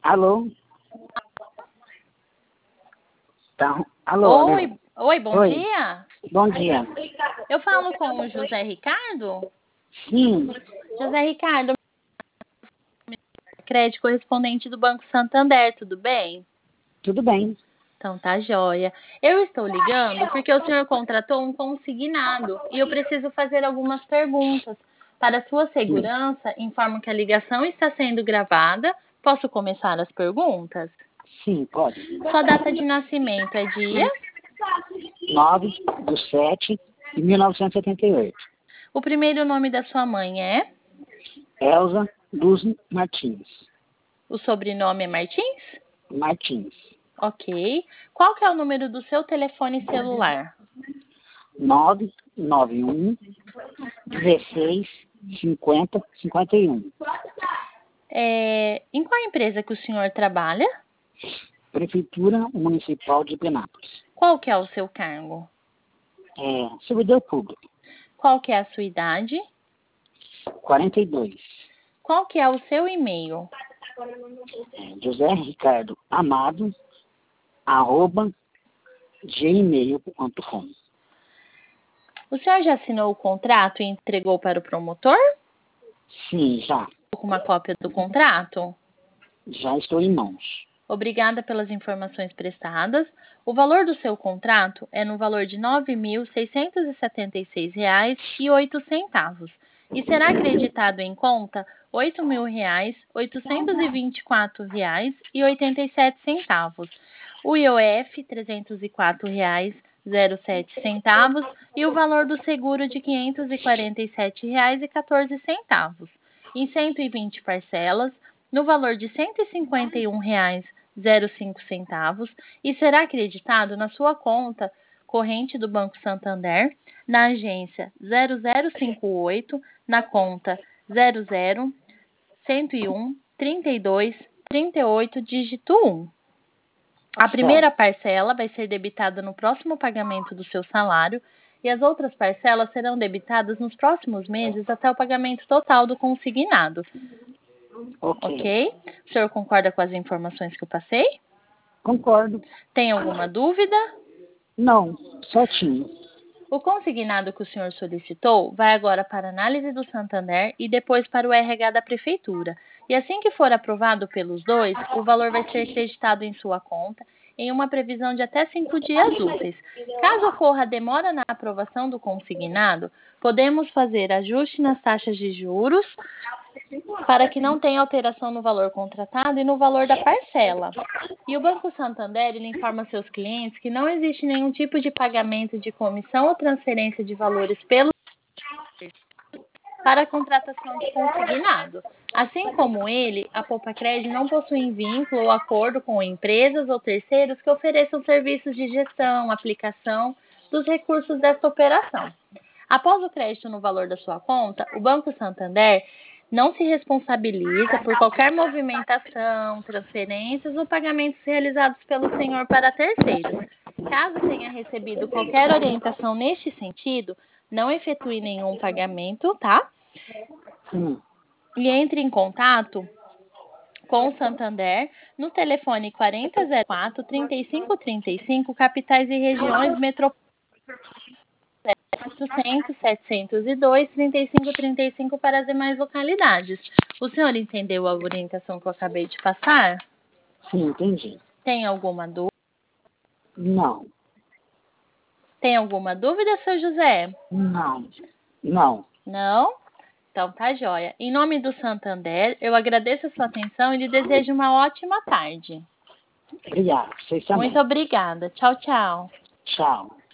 Alô? Tá. Alô? Oi, bom Oi. dia. Bom dia. Eu falo com o José Ricardo? Sim, José Ricardo, crédito correspondente do Banco Santander, tudo bem? tudo bem. Então tá joia. Eu estou ligando porque o senhor contratou um consignado e eu preciso fazer algumas perguntas. Para sua Sim, segurança, informo que a ligação está sendo gravada. Posso começar as perguntas? sim, pode. Sua data de nascimento é dia? 9/7/1978. O primeiro nome da sua mãe é? Elza Luz Martins. O sobrenome é Martins? Martins. Ok. Qual que é o número do seu telefone celular? 991-16-50-51. Em qual empresa que o senhor trabalha? Prefeitura Municipal de Penápolis. Qual que é o seu cargo? Servidor público. Qual que é a sua idade? 42. Qual que é o seu e-mail? José Ricardo Amado, @gmail.com. O senhor já assinou o contrato e entregou para o promotor? Sim, já. Com uma cópia do contrato? Já estou em mãos. Obrigada pelas informações prestadas. O valor do seu contrato é no valor de R$ 9.676,08 e será acreditado em conta R$ 8.084,87. O IOF R$ 304,07 e o valor do seguro de R$ 547,14 em 120 parcelas no valor de R$ 151,05 e será acreditado na sua conta corrente do Banco Santander, na agência 0058, na conta 00-101-32-38, dígito 1. A primeira parcela vai ser debitada no próximo pagamento do seu salário e as outras parcelas serão debitadas nos próximos meses até o pagamento total do consignado. Ok? O senhor concorda com as informações que eu passei? Concordo. Tem alguma dúvida? Não, certinho. O consignado que o senhor solicitou vai agora para a análise do Santander e depois para o RH da Prefeitura. E assim que for aprovado pelos dois, o valor vai ser creditado em sua conta em uma previsão de até 5 dias úteis. Caso ocorra demora na aprovação do consignado, podemos fazer ajuste nas taxas de juros para que não tenha alteração no valor contratado e no valor da parcela. E o Banco Santander ele informa seus clientes que não existe nenhum tipo de pagamento de comissão ou transferência de valores para a contratação de consignado. Assim como ele, a Poupa-Cred não possui vínculo ou acordo com empresas ou terceiros que ofereçam serviços de gestão, aplicação dos recursos desta operação. Após o crédito no valor da sua conta, o Banco Santander não se responsabiliza por qualquer movimentação, transferências ou pagamentos realizados pelo senhor para terceiros. Caso tenha recebido qualquer orientação neste sentido, não efetue nenhum pagamento, tá? Sim. E entre em contato com o Santander no telefone 4004-3535, capitais e regiões metropolitanas. 800, 702, 3535 para as demais localidades. O senhor entendeu a orientação que eu acabei de passar? Sim, entendi. Tem alguma dúvida? Não, Tem alguma dúvida, seu José? não, não. Não? Então tá joia. Em nome do Santander, eu agradeço a sua atenção e lhe desejo uma ótima tarde. Obrigado. Vocês também. Muito obrigada. Tchau, tchau. Tchau.